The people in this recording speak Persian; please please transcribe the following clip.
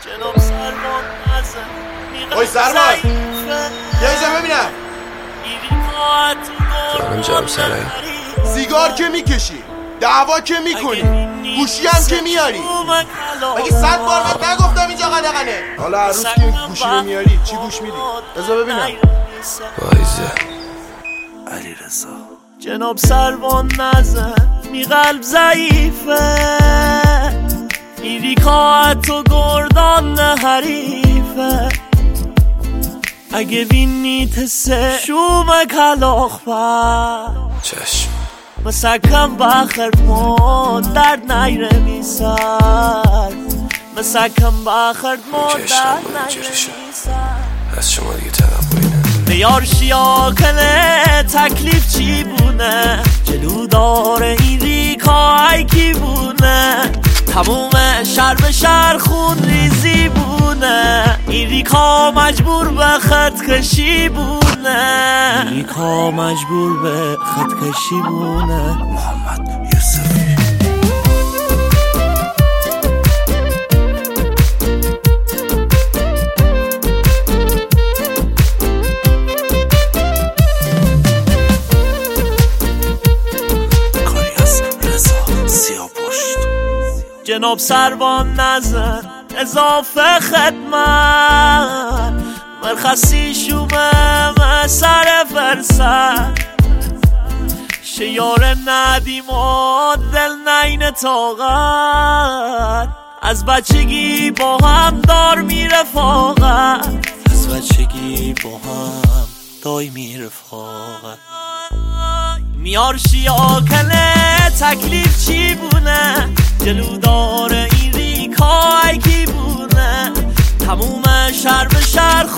جناب سربان نزن اوی سربان یه ایجا ببینم جانم جناب سرایی. سیگار که میکشی، دعوا که میکنی، گوشی هم که میاری. مگه 100 بار بهت نگفتم اینجا قدغنه؟ حالا هر روز که این گوشی رو میاری چی گوش میدی؟ بذار ببینم. وایزه علی رضا جناب سربان نزن می قلب ضعیفه میری کاعت و گردان حریفه اگه بینی تسه شوم کلاخ پر چشم مسکم بخرد ما درد نیره میسر مسکم بخرد ما درد نیره میسر از شما دیگه توقعی نداره. بیار شیاکنه تکلیف چی بونه جلو داره این ریکای کی بونه تموم شهر به شهر خون ریزی بونه این ریکا مجبور به خط کشی بونه این ریکا مجبور به خط کشی بونه. محمد یوسفی جناب سربان نزن اضافه خدمت مرخصی شومه سر فرصت شیار ندیم و دل نین طاقت از بچگی با هم دار میره فاقت از بچگی با هم دای میره فاقت میار شیاکنه تکلیف چی بونه جلو داره این ریکای کی بونه تموم شهر به شهر